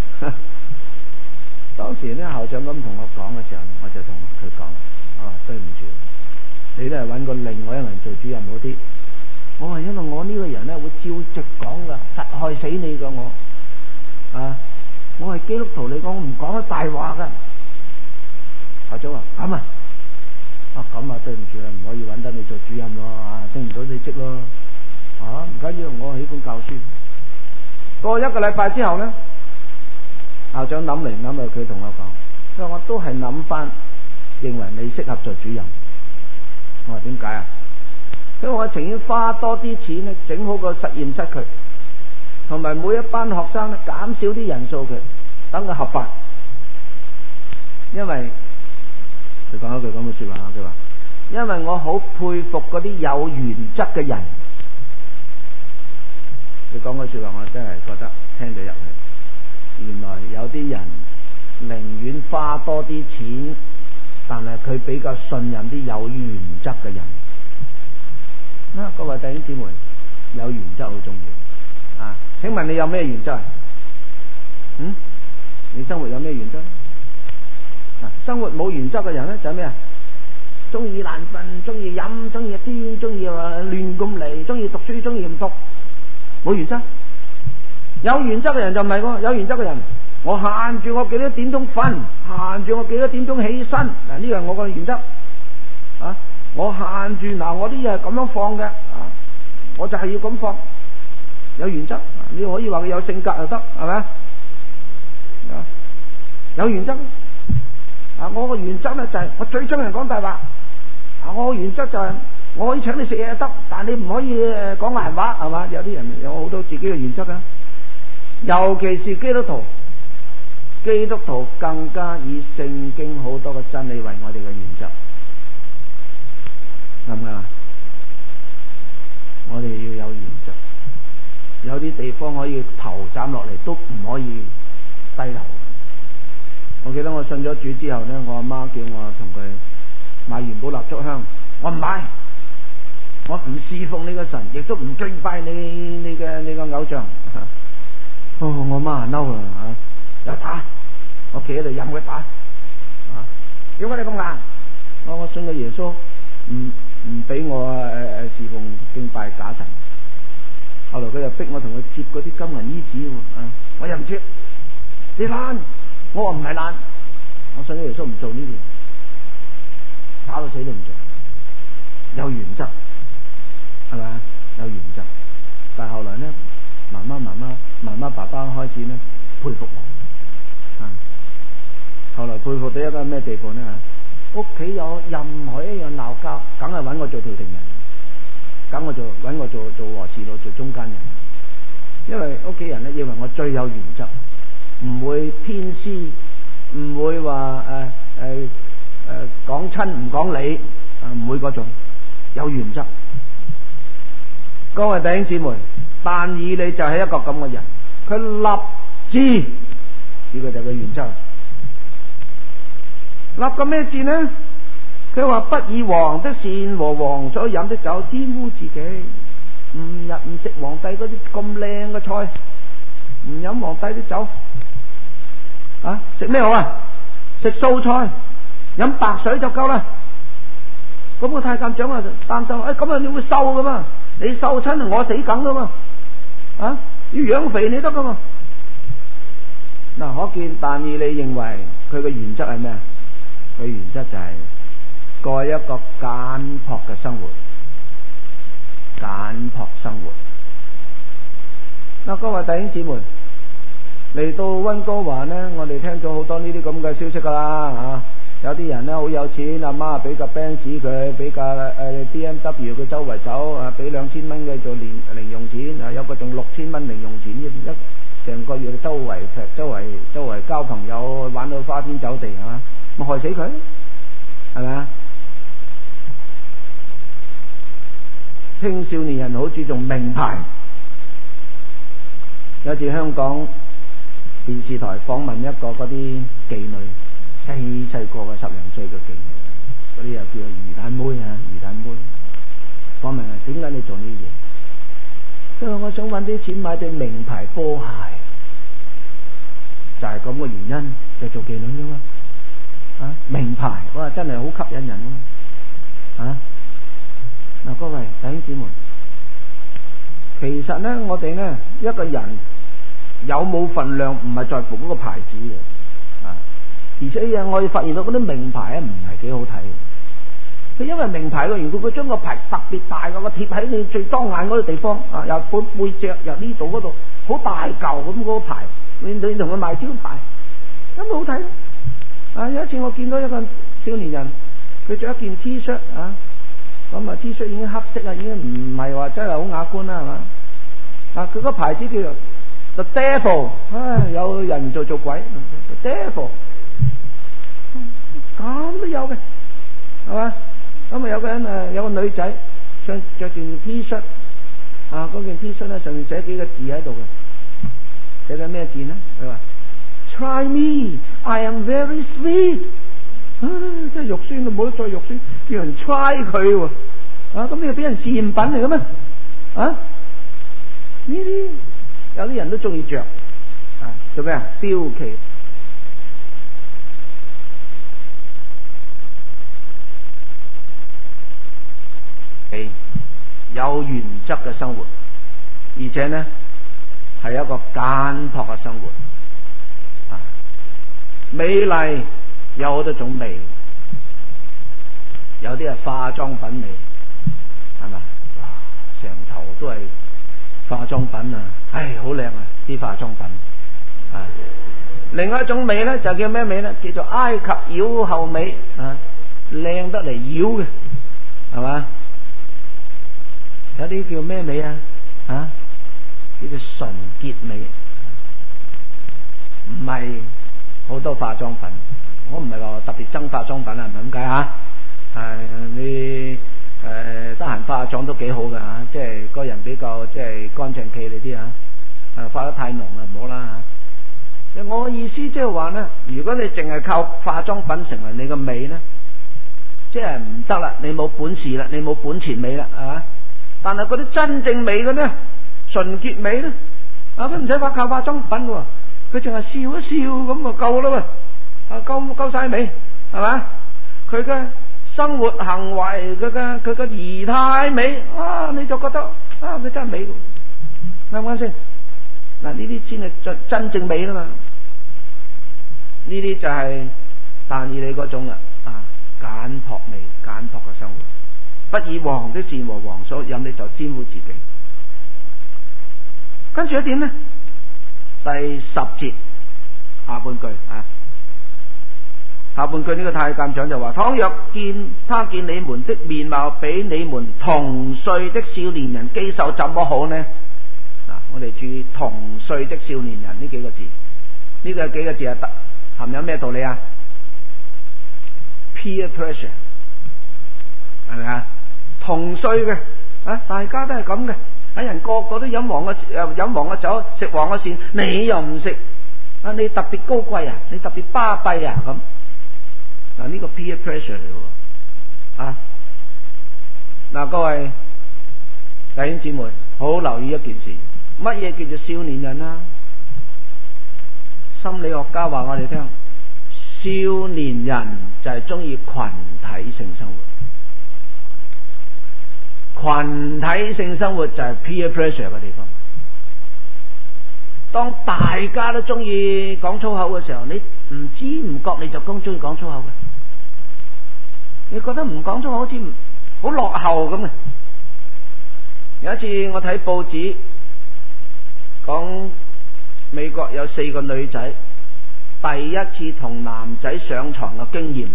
當時咧校長咁同我講嘅時候咧，我就同佢講：啊，對唔住，你都係揾個另外一個人做主任好啲。我話因為我呢個人咧會照直講噶，實害死你噶我。啊，我係基督徒嚟講，我唔講得大話噶。校長話：咁啊，啊咁啊，對唔住啦，唔可以揾得你做主任咯，啊，升唔到你職咯，啊，唔緊要，我喜歡教書。過一個禮拜之後咧，校長諗嚟諗去，佢同我講：佢話我都係諗翻，認為你適合做主任。我話點解啊？因為我情願花多啲錢咧，整好個實驗室佢，同埋每一班學生咧減少啲人數佢，等佢合法。因為佢講一句咁嘅說話，佢話：因為我好佩服嗰啲有原則嘅人。佢講嘅說話，我真係覺得聽咗入去。原來有啲人寧願花多啲錢，但係佢比較信任啲有原則嘅人。嗱，各位弟兄姊妹，有原則好重要啊！請問你有咩原則？嗯，你生活有咩原則？生活冇原則嘅人咧就係咩啊？中意爛瞓，中意飲，中意癲，中意話亂咁嚟，中意讀書，中意唔讀，冇原則。有原則嘅人就唔係喎，有原則嘅人，我限住我幾多點鐘瞓，限住我幾多點鐘起身，嗱呢個係我個原則啊！我限住嗱，我啲嘢係咁樣放嘅啊，我就係要咁放，有原則。你可以話佢有性格就得，係咪啊？有原則。啊！我個原則咧就係、是、我最憎人講大話。啊！我個原則就係、是、我可以請你食嘢得，但你唔可以誒講閒話，係嘛？有啲人有好多自己嘅原則啊。尤其是基督徒，基督徒更加以聖經好多嘅真理為我哋嘅原則，啱唔啱啊？ 我哋要有原則。有啲地方可以頭斬落嚟，都唔可以低頭。我記得我信咗主之後呢，我阿媽叫我同佢買元寶蠟燭香，我唔買，我唔侍奉你個神，亦都唔敬拜你你嘅你個偶像。哦，我媽嬲啊，又打，我企喺度任佢打。啊，點解你咁硬？我我信個耶穌，唔唔俾我誒誒侍奉敬拜假神。後來佢又逼我同佢接嗰啲金銀衣紙，啊，我又唔接。你懶，我話唔係懶，我信咗耶穌唔做呢啲，打到死都唔做。有原則，係咪？有原則。但係後來咧，媽媽媽媽媽媽爸爸開始咧佩服我，啊，後來佩服到一個咩地步咧？吓，屋企有任何一樣鬧交，梗係揾我做調停人，梗我做揾我做做和事佬，做中間人。因為屋企人咧認為我最有原則，唔會偏私，唔會話誒誒誒講親唔講理，啊唔會嗰種，有原則。各位弟兄姊妹，但以理就係一個咁嘅人，佢立志，呢個就係個原則。立個咩志呢？佢話不以王的膳和王所飲的酒玷污自己，唔日唔食皇帝嗰啲咁靚嘅菜，唔飲皇帝啲酒，啊食咩好啊？食素菜，飲白水就夠啦。咁個太監長啊擔心，誒咁啊你會瘦噶嘛？你瘦親我死梗噶嘛？啊要養肥你得噶嘛？嗱、啊，可見但以理認為佢嘅原則係咩啊？佢原則就係過一個簡樸嘅生活，簡樸生活。嗱、啊，各位弟兄姊妹，嚟到溫哥華呢，我哋聽咗好多呢啲咁嘅消息噶啦吓。有啲人咧好有錢，阿媽俾架 Benz 佢，俾架誒 B M W 佢周圍走，啊俾兩千蚊嘅做零零用錢，啊有個仲六千蚊零用錢，一成個月周圍周圍周圍交朋友，玩到花天酒地，係嘛？咪害死佢，係咪啊？青少年人好注重名牌。有次香港電視台訪問一個嗰啲妓女。細細個嘅十零歲嘅妓女，嗰啲又叫魚蛋妹啊，魚蛋妹。我問啊，點解你做呢啲嘢？佢話我想揾啲錢買對名牌波鞋，就係咁嘅原因就做妓女啫嘛。啊，名牌，哇，真係好吸引人啊！啊，嗱，各位弟兄姊妹，其實咧，我哋咧一個人有冇份量，唔係在乎嗰個牌子嘅。而且啊，我哋發現到嗰啲名牌咧唔係幾好睇。佢因為名牌嘅緣故，佢將個牌特別大個，個貼喺你最當眼嗰個地方啊，又背背脊，由呢度嗰度好大嚿咁嗰個牌，你你同佢賣招牌，有冇好睇啊？有一次我見到一個少年人，佢着一件 T 恤啊，咁啊 T 恤已經黑色啦，已經唔係話真係好雅觀啦，係嘛？啊，佢個牌子叫做 The Devil， 唉，有人做做鬼 The Devil。咁都有嘅，係嘛？咁啊有個人誒，有個女仔着着件 T 恤，啊嗰件 T 恤咧上面寫幾個字喺度嘅，寫緊咩字呢？佢話 Try me, I am very sweet。啊，真係肉酸到冇得再肉酸，叫人 try 佢喎。啊，咁你係俾人試驗品嚟嘅咩？啊，呢啲有啲人都中意着，啊做咩啊？標奇。有原則嘅生活，而且呢係一個簡樸嘅生活。啊，美麗有好多種味，有啲係化妝品味，係嘛？哇，成頭都係化妝品啊！唉，好靚啊啲化妝品。啊，另外一種美呢就叫咩美呢？叫做埃及妖后美啊，靚得嚟妖嘅，係嘛？有啲叫咩美啊？啊，叫做純潔美，唔係好多化妝品。我唔係話特別憎化妝品啊，唔係咁解吓。誒，你誒得閒化妝都幾好噶吓，即係個人比較即係乾淨企理啲啊，啊化得太濃啦唔好啦吓。我嘅意思即係話咧，如果你淨係靠化妝品成為你嘅美咧，即係唔得啦，你冇本事啦，你冇本錢美啦，係嘛？但係嗰啲真正美嘅咧，純潔美咧，啊佢唔使話靠化妝品嘅，佢淨係笑一笑咁就夠啦喎，啊夠夠晒美，係嘛？佢嘅生活行為，佢嘅佢嘅儀態美，啊你就覺得啊佢真係美，啱唔啱先？嗱呢啲先係真真正美啦嘛，呢啲就係但以理嗰種啦，啊簡樸美，簡樸嘅生活，不以王的膳和王所飲，你就玷污自己。跟住一點呢，第十節下半句啊，下半句呢個太監長就話：倘若見他見你們的面貌比你們同歲的少年人肌瘦，怎麼好呢？嗱，我哋注意同歲的少年人呢幾個字，呢個幾個字啊，含有咩道理啊 ？Peer pressure 係咪啊？同歲嘅啊，大家都係咁嘅，喺人個個都飲黃嘅誒飲黃嘅酒，食黃嘅鱔，你又唔食啊？你特別高貴啊？你特別巴閉啊？咁嗱呢個 peer pressure 嚟嘅啊！嗱，各位弟兄姊妹，好好留意一件事，乜嘢叫做少年人啊？心理學家話我哋聽，少年人就係中意群體性生活。群體性生活就係 peer pressure 嘅地方。當大家都中意講粗口嘅時候，你唔知唔覺你就咁中意講粗口嘅。你覺得唔講粗口好似好落後咁嘅。有一次我睇報紙講美國有四個女仔第一次同男仔上床嘅經驗，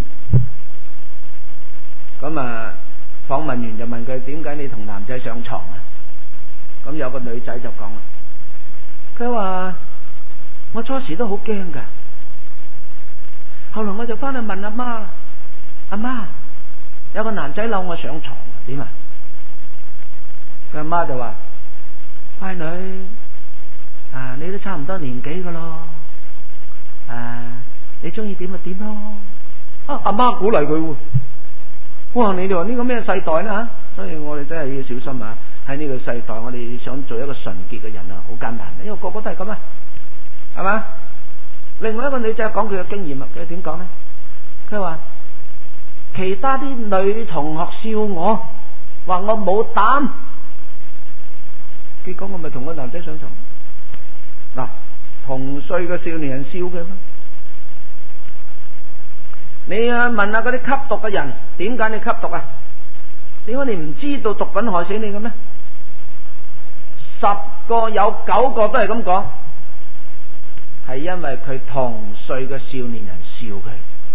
咁啊訪問員就問佢：點解你同男仔上床啊？咁有個女仔就講啦，佢話我初時都好驚噶，後來我就翻去問阿媽啦，阿媽有個男仔摟我上床啊，點啊？佢阿媽就話：乖女啊，你都差唔多年紀噶咯，啊你中意點就點咯。啊阿媽鼓勵佢。哇！你哋話呢個咩世代啦吓，所以我哋真係要小心啊！喺呢個世代，我哋想做一個純潔嘅人啊，好艱難，因為個個都係咁啊，係嘛？另外一個女仔講佢嘅經驗啊，佢點講呢？佢話其他啲女同學笑我，話我冇膽，結果我咪同個男仔上床。嗱，同歲嘅少年人笑佢咩？你啊問下嗰啲吸毒嘅人，點解你吸毒啊？點解你唔知道毒品害死你嘅咩？十個有九個都係咁講，係因為佢同歲嘅少年人笑佢。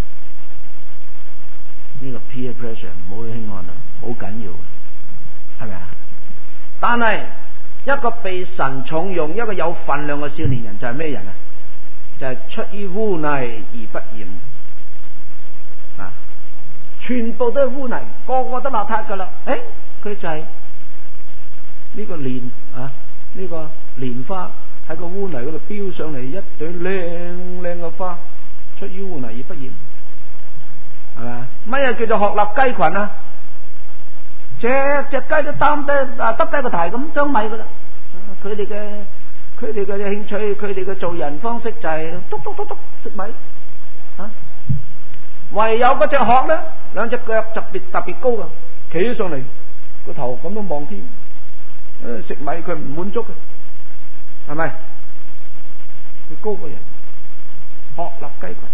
呢個 peer pressure 唔好輕看啊，好緊要，係咪啊？但係一個被神重用、一個有份量嘅少年人就係咩人啊？就係出於污泥而不染。啊！全部都係污泥，個個都邋遢噶啦。誒，佢就係呢個蓮啊，呢個蓮花喺個污泥嗰度飆上嚟，一朵靚靚嘅花，出於污泥而不染，係咪？乜嘢叫做鶴立雞群啊？隻隻雞都擔低啊，耷低個蹄咁將米噶啦。佢哋嘅佢哋嘅興趣，佢哋嘅做人方式就係篤篤篤篤食米啊。唯有嗰隻鶴咧，兩隻腳特別特別高啊，企起上嚟個頭咁都望天，誒食米佢唔滿足嘅，係咪？佢高過人，鶴立雞群。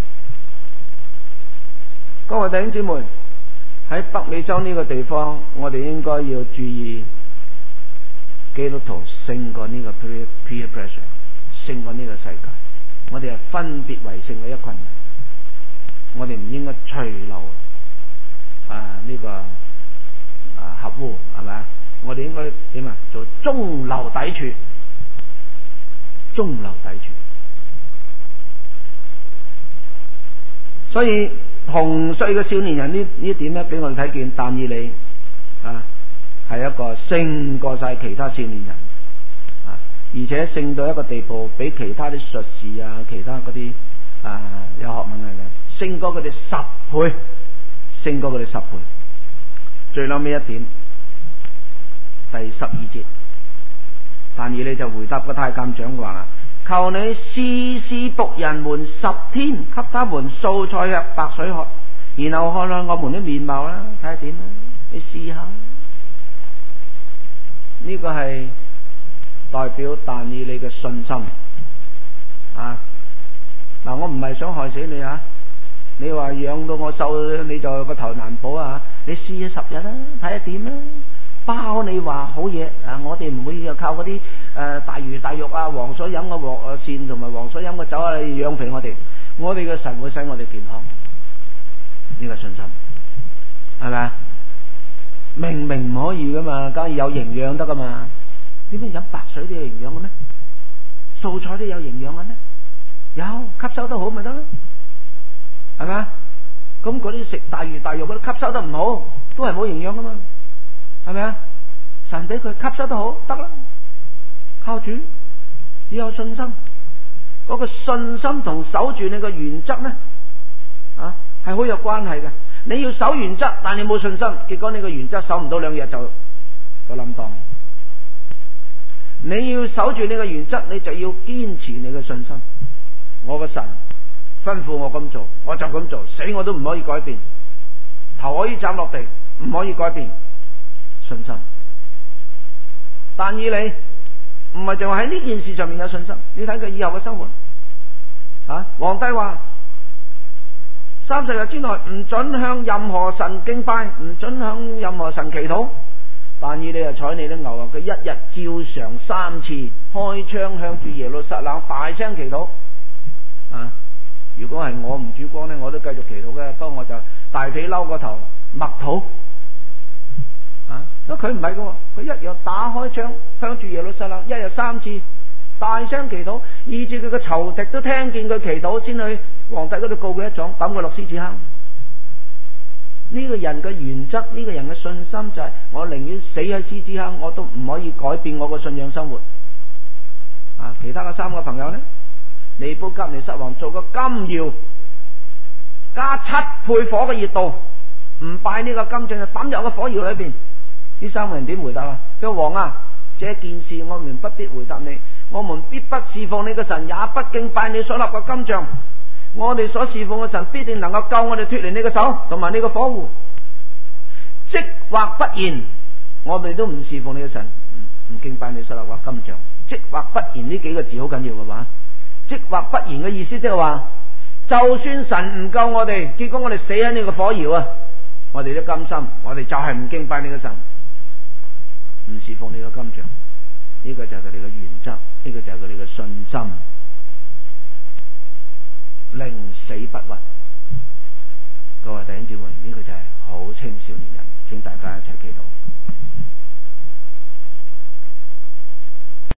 各位弟兄姊妹，喺北美洲呢個地方，我哋應該要注意基督徒勝過呢個 peer pressure， 勝過呢個世界。我哋係分別為聖嘅一群人。我哋唔應該隨流啊呢、這個啊合污，係咪啊？我哋應該點啊？做中流砥柱，中流砥柱。所以同歲嘅少年人呢呢點咧，俾我哋睇見但以理啊係一個勝過晒其他少年人啊，而且勝到一個地步，比其他啲術士啊，其他嗰啲啊有學問嘅人勝過佢哋十倍，勝過佢哋十倍。最後尾一點，第十二節，但以理就回答個太監長話啦：求你試試僕人們十天，給他們素菜吃，白水喝，然後看看我們的面貌啦，睇下點啦，你試下。呢個係代表但以理嘅信心啊！嗱，我唔係想害死你啊！你話養到我瘦，你就個頭難保啊！你試下十日啦，睇下點啦，包你話好嘢啊！我哋唔會又靠嗰啲誒大魚大肉啊、黃水飲嘅黃鱔同埋黃水飲嘅酒啊嚟養肥我哋。我哋嘅神會使我哋健康，呢個信心係咪啊？明明唔可以噶嘛，梗係有營養得噶嘛？點解飲白水都有營養嘅咩？素菜都有營養嘅咩？有，吸收得好咪得咯，係咪啊？咁嗰啲食大魚大肉嗰啲吸收得唔好，都係冇營養噶嘛，係咪啊？神俾佢吸收得好得啦，靠主要有信心，嗰、那個信心同守住你個原則咧，啊係好有關係嘅。你要守原則，但你冇信心，結果你個原則守唔到兩日就就冧當。你要守住你個原則，你就要堅持你嘅信心。我個神吩咐我咁做，我就咁做，死我都唔可以改變，頭可以斬落地，唔可以改變信心。但以理唔係淨係喺呢件事上面有信心，你睇佢以後嘅生活啊！皇帝話三十日之內唔准向任何神敬拜，唔准向任何神祈禱。但以理啊，睬你啲牛啊，佢一日照常三次開窗向住耶路撒冷大聲祈禱啊！如果係我唔主光呢，我都繼續祈禱嘅。當我就大髀嬲個頭默禱啊！咁佢唔係嘅，佢一樣打開窗向住耶路撒冷，一日三次大聲祈禱，以至佢個仇敵都聽見佢祈禱，先去皇帝嗰度告佢一狀，抌佢落獅子坑。呢、這個人嘅原則，呢、這個人嘅信心就係、是、我寧願死喺獅子坑，我都唔可以改變我個信仰生活。啊，其他嘅三個朋友呢？尼布甲尼撒王做個金窯，加七倍火嘅熱度，唔拜呢個金像，就抌入個火窯裏邊。呢三個人點回答啊？佢話王啊，這件事我們不必回答你，我們必不侍奉你嘅神，也不敬拜你所立嘅金像。我哋所侍奉嘅神必定能夠救我哋脫離你嘅手同埋你嘅火湖。即或不然，我哋都唔侍奉你嘅神，唔敬拜你所立嘅金像。即或不然呢幾個字好緊要嘅話，即或不然嘅意思即係話，就算神唔救我哋，結果我哋死喺呢個火窯啊，我哋都甘心，我哋就係唔敬拜你嘅神，唔侍奉你嘅金像。呢、這個就係佢哋嘅原則，呢、這個就係佢哋嘅信心。寧死不屈，各位弟兄姊妹，呢、這個就係好青少年人，請大家一齊祈禱。